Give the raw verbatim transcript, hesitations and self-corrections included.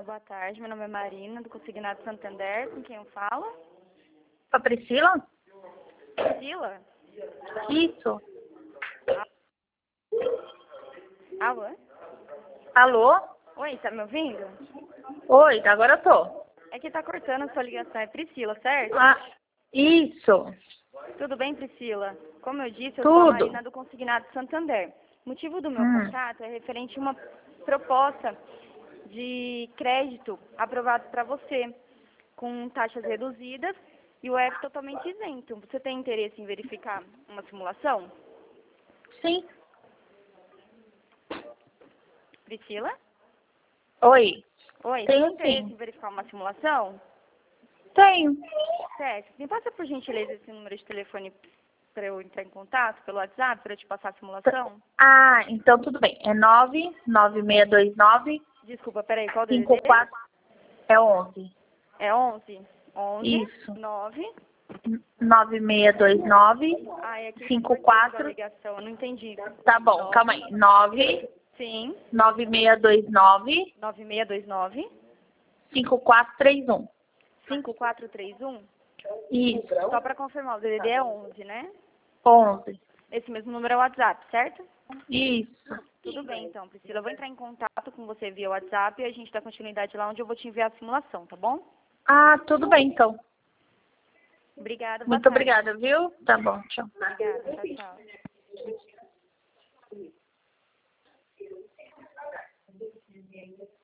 boa tarde. Meu nome é Marina, do Consignado Santander. Com quem eu falo? A Priscila? Priscila? Isso. Alô? Alô? Oi, tá me ouvindo? Oi, agora eu tô. É que tá cortando a sua ligação. É Priscila, certo? Ah, isso. Tudo bem, Priscila? Como eu disse, eu sou a Tudo. Marina do Consignado Santander. O motivo do meu Hum. contato é referente a uma proposta de crédito aprovado para você, com taxas reduzidas e o F totalmente isento. Você tem interesse em verificar uma simulação? Sim. Priscila? Oi. Oi, você tem Tenho interesse sim. em verificar uma simulação? Tenho. Certo. Me passa, por gentileza, esse número de telefone para eu entrar em contato pelo WhatsApp, para eu te passar a simulação? Ah, então tudo bem. É nove nove seis dois nove Desculpa, peraí, qual o D D cinco D? quatro é onze. É onze? onze? Isso. nove? nove seis dois nove Ai, aqui tá cinco cortando a quatro. ligação, eu não entendi. Tá bom, nove? calma aí. nove Sim. nove seis dois nove nove seis dois nove? cinco quatro três um. cinco quatro três um? Isso. Só para confirmar, o D D D é onze, né? onze. Esse mesmo número é o WhatsApp, certo? Isso. Tudo bem, então, Priscila. Eu vou entrar em contato com você via WhatsApp e a gente dá continuidade lá onde eu vou te enviar a simulação, tá bom? Ah, tudo bem, então. Obrigada, boa Muito tarde. obrigada, viu? Tá bom, tchau. Obrigada, tchau, tchau.